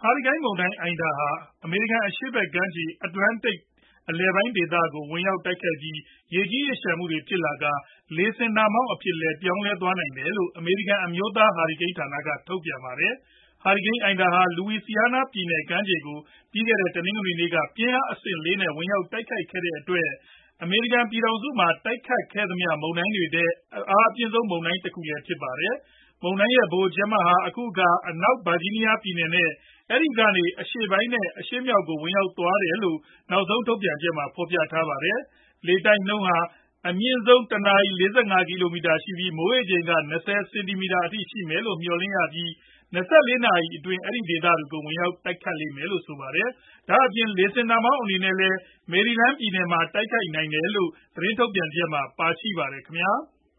ဟာရီကိန်းမုန်တိုင်း Ida ဟာ အမေရိကန် အရှေ့ဘက်ကမ်းခြေ Atlantic အလယ်ပိုင်းဒေသကို ဝင်ရောက်တိုက်ခတ်ပြီး ရေကြီးရေလျှံမှုတွေဖြစ်လာကာ လေဆင်နှာမောင်းအဖြစ်လည်း ပြောင်းလဲသွားနိုင်တယ်လို့ အမေရိကန် အမျိုးသား ဟာရီကိန်းဌာနက ထုတ်ပြန်ပါတယ်။ ဟာရီကိန်း Ida ဟာ Louisiana ပြည်နယ်ကမ်းခြေကို ပြီးခဲ့တဲ့ တနင်္ဂနွေနေ့က ပြင်းအားအဆင့် 4 နဲ့ ဝင်ရောက်တိုက်ခတ်ခဲ့တဲ့အတွက် အမေရိကန် ပြည်ထောင်စုမှာ တိုက်ခတ်ခဲ့သမျှ မုန်တိုင်းတွေထဲ အားအပြင်းဆုံး မုန်တိုင်းတခုလည်းဖြစ်ပါတယ်။ မုန်တိုင်းရဲ့ ဗဟိုချက်မဟာ အခုအခါ အနောက် ဗာဂျီးနီးယားပြည်နယ် နဲ့ အဲဒီကနေ အရှေ့ပိုင်း နဲ့ အရှေ့မြောက်ကို ဝင်ရောက်သွားတယ်လို့ နောက်ဆုံးထုတ်ပြန်ချက်မှာ ဖော်ပြထားပါတယ်။ လေတိုက်နှုန်းဟာ အမြင့်ဆုံး တနာရီ ၄၅ ကီလိုမီတာရှိပြီး မိုးရေချိန်က ၂၀ စင်တီမီတာအထိရှိမယ်လို့ မျှော်လင့်ရပြီး ၂၄ နာရီအတွင်း အဲဒီဒေသတွေကို ဝင်ရောက်တိုက်ခတ်လိမ့်မယ်လို့ ဆိုပါတယ်။ ဒါအပြင် လေဆင်နှာမောင်းအနေနဲ့လည်း မေရီလန်းပြည်နယ်မှာ တိုက်ခတ်နိုင်တယ်လို့ သတင်းထုတ်ပြန်ချက်မှာ ပါရှိပါတယ်ခင်ဗျာ။